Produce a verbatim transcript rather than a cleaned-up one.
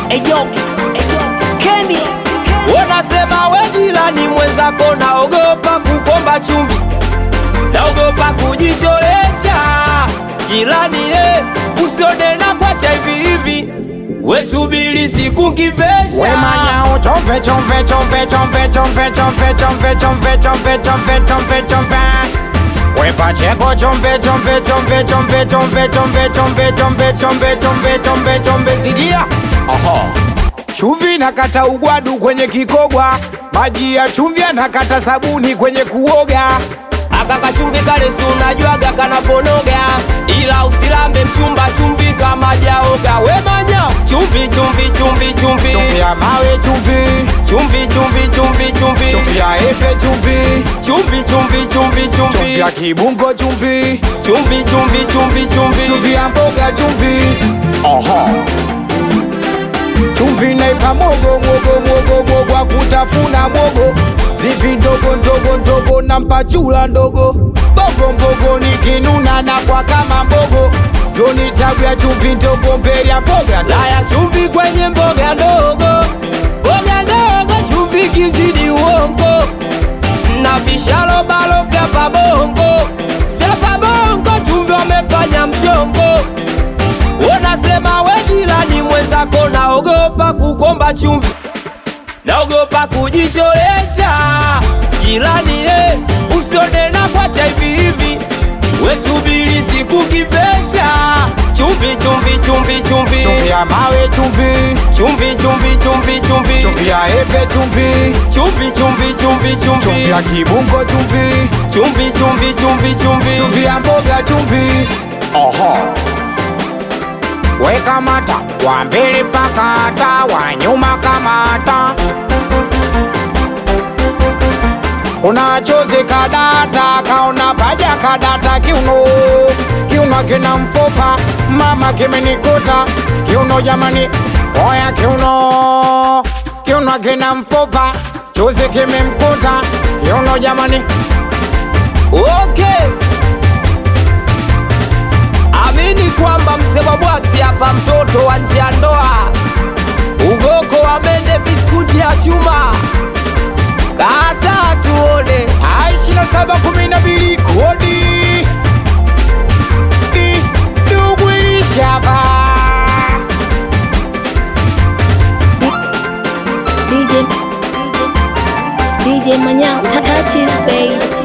Eyo, Kenny, Unasema we jirani mwenzako naogopa kukomba chumvi, naogopa kujicholesha. Jirani eh, usione na kwacha hivi hivi, we subiri siku kivesha. We manyao chompe chompe chompe chompe chompe chompe chompe chompe chompe chompe chompe chompe. We Pacheco chompe chompe chompe chompe chompe chompe chompe chompe chompe chompe chompe chompe zidia. Aha. Chumvi nakata ugwadu kwenye kikogwa, maji ya chumvi nakata sabuni kwenye kuoga. Akaka chumvi kale si unajuaga kanaponoga, ila usilambe mchumba chumvi kama jaoga. We manyao chumvi chumvi chumvi chumvi Chumvi ya mawe chumvi, chumvi chumvi chumvi chumvi chumvi ya epe chumvi, chumvi chumvi chumvi chumvi chumvi ya kibungo chumvi, chumvi chumvi chumvi chumvi chumvi ya mboga chumvi. Aha. Chumvi naipa mogo mogo mogo mogo wa kutafuna mogo, zivi ndogo ndogo ndogo na mpachula ndogo, bogo mbogo nikinuna na kwa kama mbogo, zoni tabu ya chumvi ndogo mbele ya mboga. laya chumvi kwenye mboga ndogo, mboga ndogo chumvi kizidi uongo, na vishalo balo vya pabongo, vya pabongo chumvi wamefanya mchongo. Unasema we jirani mwenzako naogopa kukomba chumvi, naogopa kujicholesha. Jirani eh, usione na kwacha hivi hivi, we subiri siku kivesha. Chumvi chumvi chumvi chumvi Chumvi ya mawe chumvi, chumvi chumvi chumvi chumvi chumvi ya epe chumvi, chumvi chumvi chumvi chumvi chumvi ya kibungo chumvi, chumvi chumvi chumvi chumvi chumvi ya mboga chumvi. Aha. We kamata, wa mbele pakata, wa nyuma kamata. Kuna chozi kadata, kaona paja kadata kiuno, kiuno kina mfupa, mama kimenikuta, kiuno jamani, oya kiuno, kiuno kina mfupa, chozi kimemkuta, kiuno jamani. Okay, amini kwamba mzee wa bwaksi hapa, mtoto wa nje ya ndoa, ugoko wa mende, biskuti ya chuma, kata tuone. Aishi na saba kumi na mbili kodi Di Ndugu ilishaba D J, D J Manyao, touches babe.